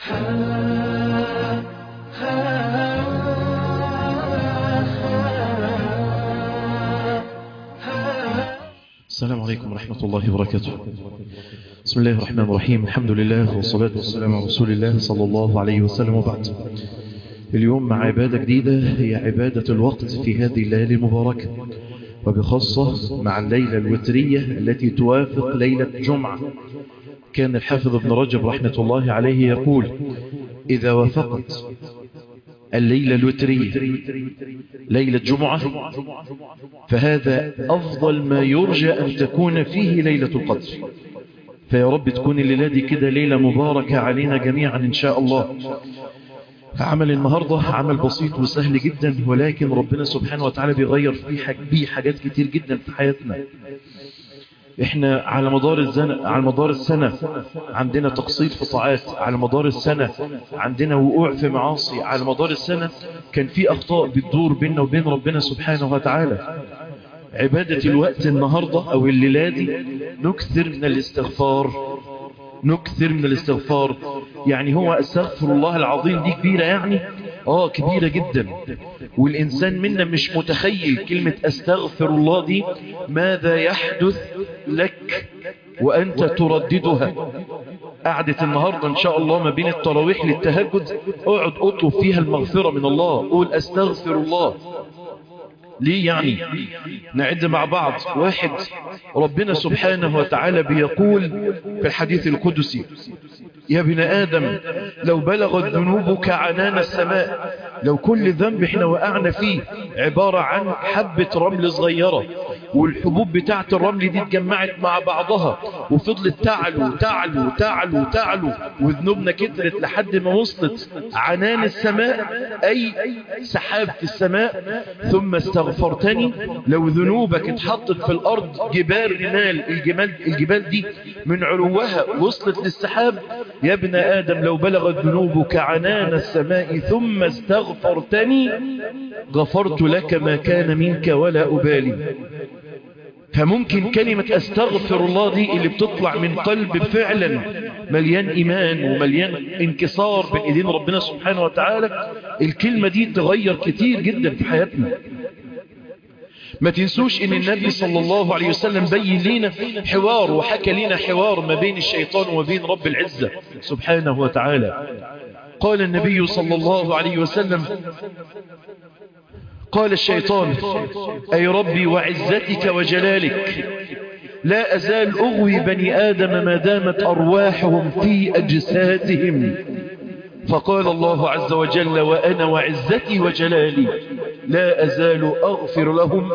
السلام عليكم ورحمة الله وبركاته. بسم الله الرحمن الرحيم. الحمد لله والصلاة والسلام على رسول الله صلى الله عليه وسلم، وبعد. اليوم مع عبادة جديدة، هي عبادة الوقت في هذه الليالي المباركة، وبخاصة مع الليلة الوترية التي توافق ليلة جمعة. كان الحافظ ابن رجب رحمة الله عليه يقول: إذا وافقت الليلة الوترية ليلة جمعة فهذا أفضل ما يرجى أن تكون فيه ليلة القدر. فيا رب تكون الليلة دي كده ليلة مباركة علينا جميعا إن شاء الله. فعمل النهاردة عمل بسيط وسهل جدا، ولكن ربنا سبحانه وتعالى بيغير فيه حاجات كتير جدا في حياتنا. احنا على مدار السنة عندنا تقصير في طاعات، على مدار السنة عندنا وقوع في معاصي، على مدار السنة كان في أخطاء بتدور بيننا وبين ربنا سبحانه وتعالى. عبادة الوقت النهاردة أو الليلة دي نكثر من الاستغفار. يعني هو استغفر الله العظيم دي كبيرة، يعني كبيرة جدا، والإنسان منا مش متخيل كلمة استغفر الله دي ماذا يحدث لك وأنت ترددها. قعدة النهاردة إن شاء الله ما بين التراويح للتهجد اقعد اطلب فيها المغفرة من الله، قول استغفر الله. ليه يعني؟ نعد مع بعض. واحد، ربنا سبحانه وتعالى بيقول في الحديث القدسي: يا ابن آدم لو بلغت ذنوبك عنان السماء، لو كل ذنب احنا وقعنا فيه عبارة عن حبة رمل صغيرة، والحبوب بتاعت الرمل دي اتجمعت مع بعضها وفضلت تعلو تعلو تعلو تعلو، وذنوبنا كترت لحد ما وصلت عنان السماء، أي سحاب في السماء، ثم استغفرتني، لو ذنوبك اتحطت في الأرض جبال رمال، الجبال دي من علوها وصلت للسحاب، يا ابن آدم لو بلغت ذنوبك عنان السماء ثم استغفرتني غفرت لك ما كان منك ولا أبالي. فممكن كلمة استغفر الله دي اللي بتطلع من قلب فعلا مليان إيمان ومليان انكسار بين ايدين ربنا سبحانه وتعالى، الكلمة دي تغير كتير جدا في حياتنا. ما تنسوش ان النبي صلى الله عليه وسلم بين لنا حوار وحكى لنا حوار ما بين الشيطان وبين رب العزة سبحانه وتعالى. قال النبي صلى الله عليه وسلم: قال الشيطان: أي ربي وعزتك وجلالك لا أزال أغوي بني آدم ما دامت أرواحهم في أجسادهم. فقال الله عز وجل: وأنا وعزتي وجلالي لا أزال أغفر لهم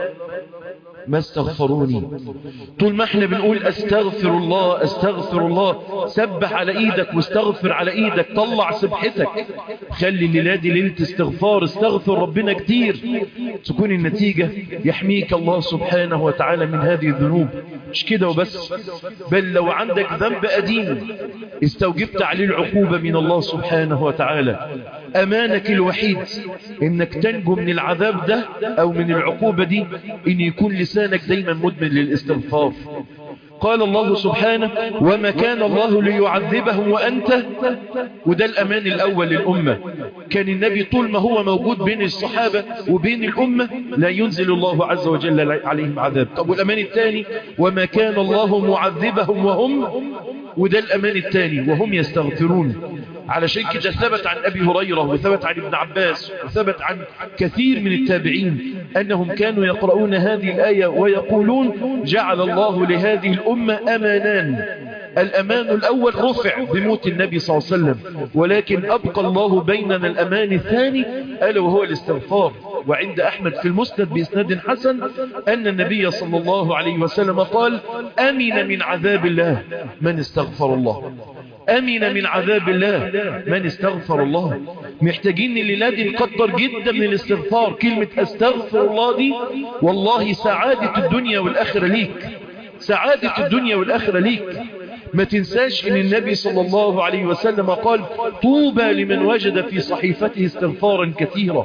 ما استغفروني. طول ما احنا بنقول استغفر الله استغفر الله، سبح على ايدك واستغفر على ايدك، طلع سبحتك، خلي الليلة دي ليلة استغفار، استغفر ربنا كتير، تكون النتيجة يحميك الله سبحانه وتعالى من هذه الذنوب. مش كده وبس، بل لو عندك ذنب قديم استوجبت عليه العقوبة من الله سبحانه وتعالى، أمانك الوحيد إنك تنجو من العذاب ده أو من العقوبة دي إن يكون لسانك دايما مدمن للاستغفار. قال الله سبحانه: وما كان الله ليعذبهم وأنت، وده الأمان الأول للأمة. كان النبي طول ما هو موجود بين الصحابة وبين الأمة لا ينزل الله عز وجل عليهم عذاب. طب والأمان الثاني: وما كان الله معذبهم وهم، وده الأمان الثاني وهم يستغفرون. علشان كده ثبت عن أبي هريرة وثبت عن ابن عباس وثبت عن كثير من التابعين أنهم كانوا يقرؤون هذه الآية ويقولون: جعل الله لهذه الأمة أمانان، الأمان الأول رفع بموت النبي صلى الله عليه وسلم، ولكن أبقى الله بيننا الأمان الثاني ألا وهو الاستغفار. وعند أحمد في المسند بإسناد حسن أن النبي صلى الله عليه وسلم قال: أمن من عذاب الله من استغفر الله، أمن من عذاب الله من استغفر الله. محتاجين الليلة دي نقدر جدا من الاستغفار. كلمة استغفر الله دي والله سعادة الدنيا والآخرة ليك، سعادة الدنيا والآخرة ليك. ما تنساش ان النبي صلى الله عليه وسلم قال: طوبى لمن وجد في صحيفته استغفارا كثيرا.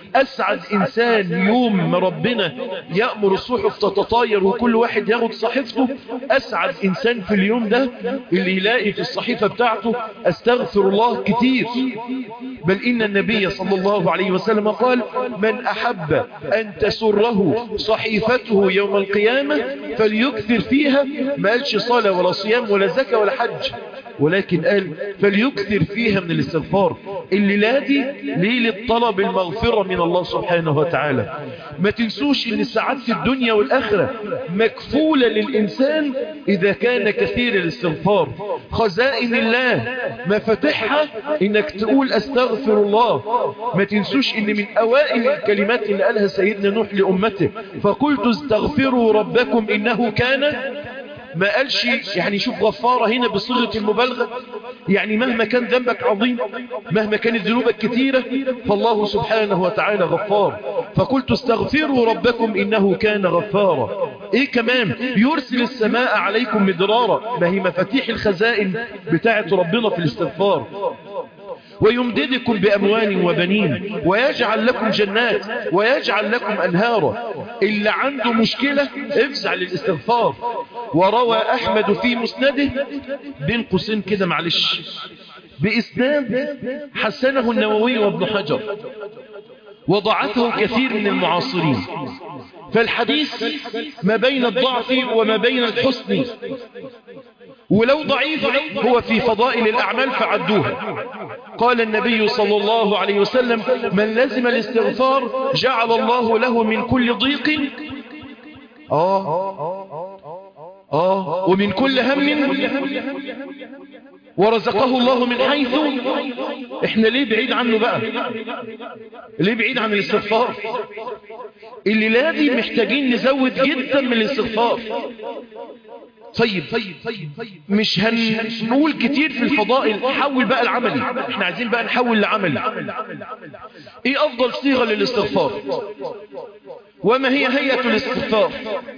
أسعد إنسان يوم ما ربنا يأمر الصحف تتطاير وكل واحد ياخد صحيفته، أسعد إنسان في اليوم ده اللي يلاقي في الصحيفة بتاعته أستغفر الله كتير. بل إن النبي صلى الله عليه وسلم قال: من أحب أن تسره صحيفته يوم القيامة فليكثر فيها. ما قالش صلاة ولا صيام ولا زكاة ولا حج، ولكن قال فليكثر فيها من الاستغفار. الليلة دي ليلة طلب المغفرة من الله سبحانه وتعالى. ما تنسوش ان سعادة الدنيا والآخرة مكفولة للإنسان إذا كان كثير الاستغفار. خزائن الله مفاتحها انك تقول استغفر الله. ما تنسوش ان من اوائل الكلمات اللي قالها سيدنا نوح لأمته: فقلت استغفروا ربكم إنه كان. ما قالش يعني شوف غفارة هنا بصيغة المبالغة، يعني مهما كان ذنبك عظيم، مهما كانت ذنوبك كثيرة، فالله سبحانه وتعالى غفار. فقلت استغفروا ربكم إنه كان غفارا. ايه كمان؟ يرسل السماء عليكم مدرارا. ما هي مفاتيح الخزائن بتاعت ربنا في الاستغفار. ويمددكم بأموال وبنين ويجعل لكم جنات ويجعل لكم أنهارا. اللي عنده مشكلة افزع للاستغفار. وروى أحمد في مسنده بين قوسين كده معلش بإسناد حسنه النووي وابن حجر، وضعته كثير من المعاصرين. فالحديث ما بين الضعف وما بين الحسن، ولو ضعيف هو في فضائل الأعمال فعدوها. قال النبي صلى الله عليه وسلم: من لزم الاستغفار جعل الله له من كل ضيق ومن كل هم ورزقه الله من حيث. احنا ليه بعيد عنه بقى؟ ليه بعيد عن الاستغفار؟ الليلة دي محتاجين نزود جدا من الاستغفار. طيب مش هنقول كتير في الفضائل، حول بقى العملي. احنا عايزين بقى نحول لعملي. ايه افضل صيغة للاستغفار؟ وما هي هيئة الاستغفار؟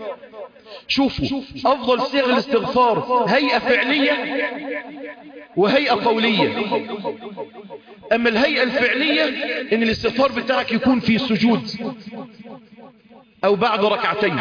شوفوا، افضل صيغ الاستغفار هيئة فعلية وهيئة قولية. اما الهيئة الفعلية ان الاستغفار بتاعك يكون في سجود او بعد ركعتين.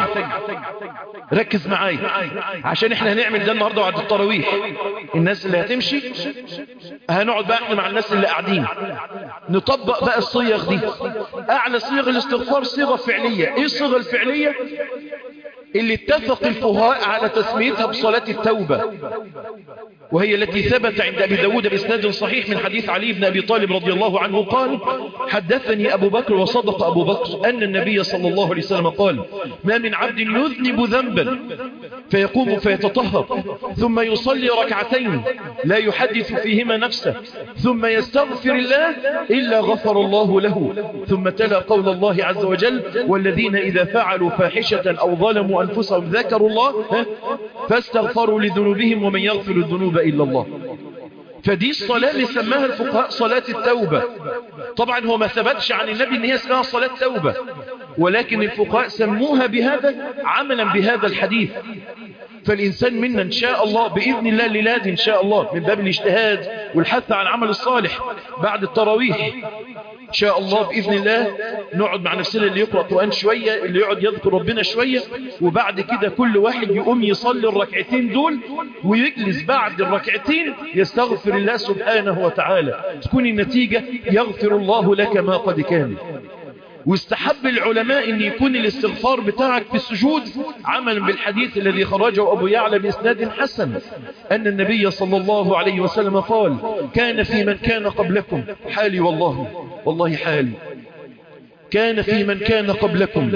ركز معاي عشان احنا هنعمل ده النهاردة بعد التراويح. الناس اللي هتمشي هنقعد بقى احنا مع الناس اللي قاعدين نطبق بقى الصيغ دي. اعلى صيغ الاستغفار صيغة فعلية. ايه الصيغة الفعلية؟ اللي اتفق الفقهاء على تسميتها بصلاة التوبة، وهي التي ثبت عند أبي داود بإسناد صحيح من حديث علي بن أبي طالب رضي الله عنه قال: حدثني أبو بكر وصدق أبو بكر أن النبي صلى الله عليه وسلم قال: ما من عبد يذنب ذنبا فيقوم فيتطهر ثم يصلي ركعتين لا يحدث فيهما نفسه ثم يستغفر الله إلا غفر الله له. ثم تلا قول الله عز وجل: والذين إذا فعلوا فاحشة أو ظلموا أنفسهم ذكروا الله فاستغفروا لذنوبهم ومن يغفر الذنوب إلا الله. فدي الصلاة اللي سماها الفقهاء صلاة التوبة. طبعا هو ما ثبتش عن النبي ان هي اسمها صلاة توبة، ولكن الفقهاء سموها بهذا عملا بهذا الحديث. فالإنسان منا إن شاء الله بإذن الله ليلاد إن شاء الله من باب الاجتهاد والحث على العمل الصالح بعد التراويح إن شاء الله بإذن الله نقعد مع نفسنا، اللي يقرأ قرآن شوية، اللي يقعد يذكر ربنا شوية، وبعد كده كل واحد يقوم يصلي الركعتين دول ويجلس بعد الركعتين يستغفر الله سبحانه وتعالى. تكون النتيجة يغفر الله لك ما قد كان. واستحب العلماء ان يكون الاستغفار بتاعك في السجود عملا بالحديث الذي خرجه ابو يعلى باسناد حسن ان النبي صلى الله عليه وسلم قال: كان في من كان قبلكم حالي والله حالي، كان في من كان قبلكم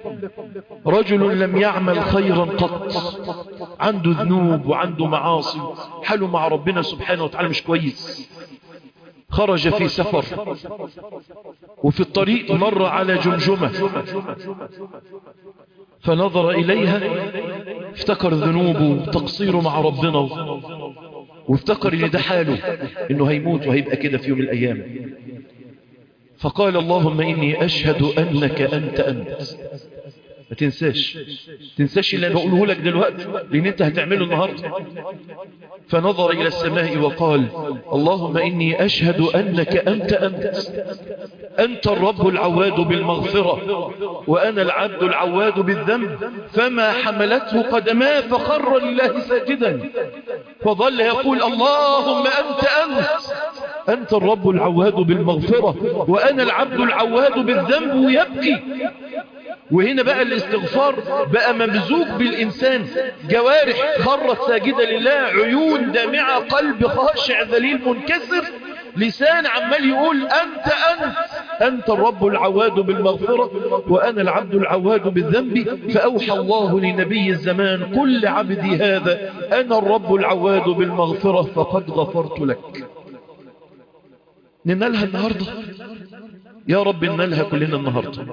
رجل لم يعمل خيرا قط، عنده ذنوب وعنده معاصي، حاله مع ربنا سبحانه وتعالى مش كويس. خرج في سفر وفي الطريق مر على جمجمة فنظر إليها، افتكر ذنوبه تقصيره مع ربنا، وافتكر ان ده حاله انه هيموت وهيبقى كده في يوم من الأيام. فقال: اللهم إني أشهد أنك أنت ما تنساش اللي أنا بقوله لك دلوقتي، لأن أنت هتعمله النهاردة. فنظر إلى السماء وقال: اللهم إني أشهد أنك أنت الرب العواد بالمغفرة، وأنا العبد العواد بالذنب، فما حملته قدماه فخر لله ساجدا، فظل يقول: اللهم أنت الرب العواد بالمغفرة، وأنا العبد العواد بالذنب، ويبكي. وهنا بقى الاستغفار بقى ممزوج بالإنسان، جوارح خرت ساجدة لله، عيون دامعة، قلب خاشع ذليل منكسر، لسان عمال يقول: أنت الرب العواد بالمغفرة، وأنا العبد العواد بالذنب. فأوحى الله لنبي الزمان: قل لعبدي هذا أنا الرب العواد بالمغفرة فقد غفرت لك. ننالها النهاردة يا رب، ننالها كلنا النهاردة.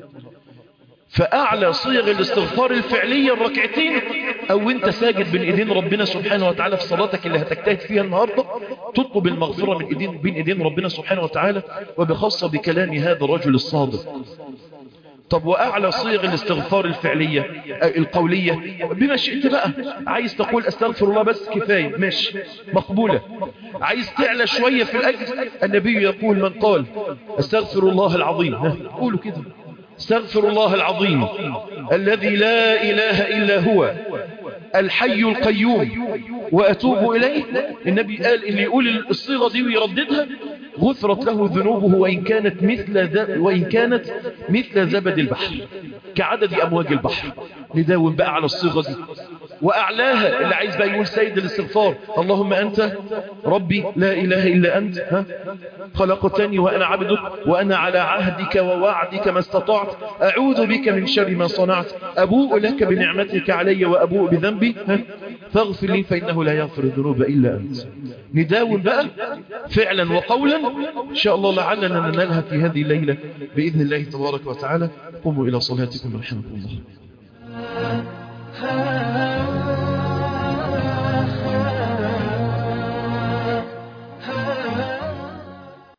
فأعلى صيغ الاستغفار الفعلية الركعتين، أو أنت ساجد بين إيدين ربنا سبحانه وتعالى في صلاتك اللي هتجتهد فيها النهاردة، تطلب المغفرة بين إيدين ربنا سبحانه وتعالى، وبخاصة بكلام هذا الرجل الصادق. طب وأعلى صيغ الاستغفار الفعلية القولية بما شئت بقى، عايز تقول أستغفر الله بس كفاية، ماشي، مقبولة. عايز تعلى شوية في الأجر، النبي يقول: من قال أستغفر الله العظيم، قولوا كده: استغفر الله العظيم الذي لا إله إلا هو الحي القيوم وأتوب إليه. النبي قال اللي يقول الصيغة دي ويرددها غفرت له ذنوبه وإن كانت مثل زبد البحر، كعدد أمواج البحر. نداوم بقى على الصيغة دي. وأعلاها اللي عايز بقى يقول سيد الاستغفار: اللهم أنت ربي لا إله إلا أنت، خلقتني وأنا عبدك، وأنا على عهدك ووعدك ما استطعت، أعوذ بك من شر ما صنعت، أبوء لك بنعمتك علي وأبوء بذنبي، فاغفر لي فإنه لا يغفر الذنوب إلا أنت. نداوم بقى فعلا وقولا إن شاء الله، لعلنا ننالها في هذه الليلة بإذن الله تبارك وتعالى. قوموا إلى صلاتكم رحمكم الله.